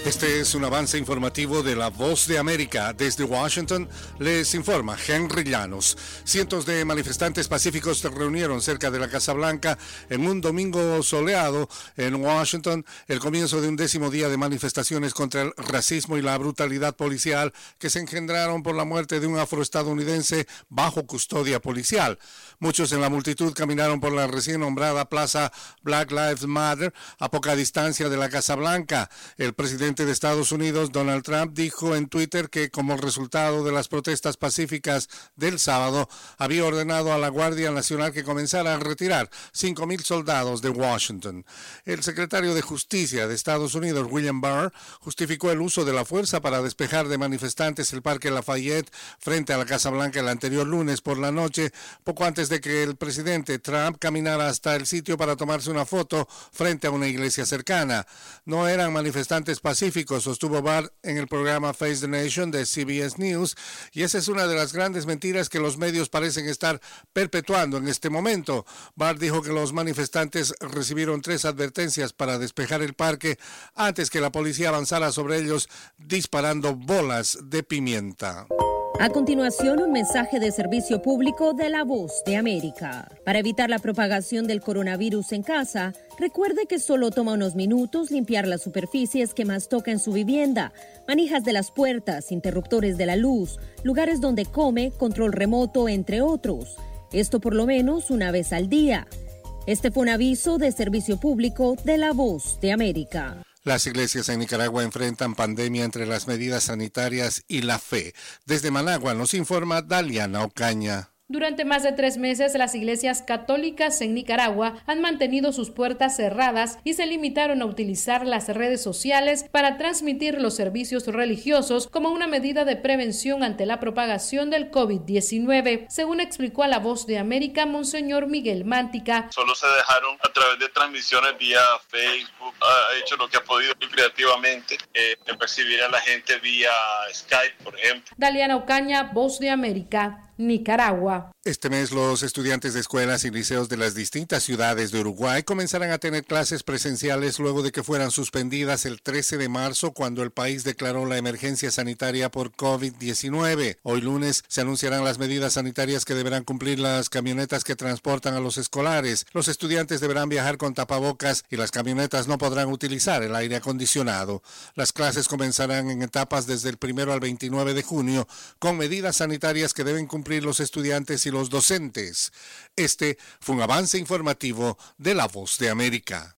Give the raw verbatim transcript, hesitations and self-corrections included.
Este es un avance informativo de La Voz de América. Desde Washington les informa Henry Llanos. Cientos de manifestantes pacíficos se reunieron cerca de la Casa Blanca en un domingo soleado en Washington, el comienzo de un décimo día de manifestaciones contra el racismo y la brutalidad policial que se engendraron por la muerte de un afroestadounidense bajo custodia policial. Muchos en la multitud caminaron por la recién nombrada plaza Black Lives Matter a poca distancia de la Casa Blanca. El presidente de Estados Unidos, Donald Trump, dijo en Twitter que como resultado de las protestas pacíficas del sábado, había ordenado a la Guardia Nacional que comenzara a retirar cinco mil soldados de Washington. El secretario de Justicia de Estados Unidos, William Barr, justificó el uso de la fuerza para despejar de manifestantes el Parque Lafayette frente a la Casa Blanca el anterior lunes por la noche, poco antes de que el presidente Trump caminara hasta el sitio para tomarse una foto frente a una iglesia cercana. No eran manifestantes pacíficos, sostuvo Barr en el programa Face the Nation de C B S News, y esa es una de las grandes mentiras que los medios parecen estar perpetuando en este momento. Barr dijo que los manifestantes recibieron tres advertencias para despejar el parque antes que la policía avanzara sobre ellos disparando bolas de pimienta. A continuación, un mensaje de servicio público de La Voz de América. Para evitar la propagación del coronavirus en casa, recuerde que solo toma unos minutos limpiar las superficies que más toca en su vivienda, manijas de las puertas, interruptores de la luz, lugares donde come, control remoto, entre otros. Esto por lo menos una vez al día. Este fue un aviso de servicio público de La Voz de América. Las iglesias en Nicaragua enfrentan pandemia entre las medidas sanitarias y la fe. Desde Managua nos informa Daliana Ocaña. Durante más de tres meses, las iglesias católicas en Nicaragua han mantenido sus puertas cerradas y se limitaron a utilizar las redes sociales para transmitir los servicios religiosos como una medida de prevención ante la propagación del COVID diecinueve. Según explicó a La Voz de América, Monseñor Miguel Mántica. Solo se dejaron a través de transmisiones vía Facebook, ha hecho lo que ha podido creativamente, eh, recibir a la gente vía Skype, por ejemplo. Daliana Ocaña, Voz de América, Nicaragua. Este mes los estudiantes de escuelas y liceos de las distintas ciudades de Uruguay comenzarán a tener clases presenciales luego de que fueran suspendidas el trece de marzo cuando el país declaró la emergencia sanitaria por COVID diecinueve. Hoy lunes se anunciarán las medidas sanitarias que deberán cumplir las camionetas que transportan a los escolares. Los estudiantes deberán viajar con tapabocas y las camionetas no podrán utilizar el aire acondicionado. Las clases comenzarán en etapas desde el primero al veintinueve de junio con medidas sanitarias que deben cumplir los estudiantes y los docentes. Este fue un avance informativo de La Voz de América.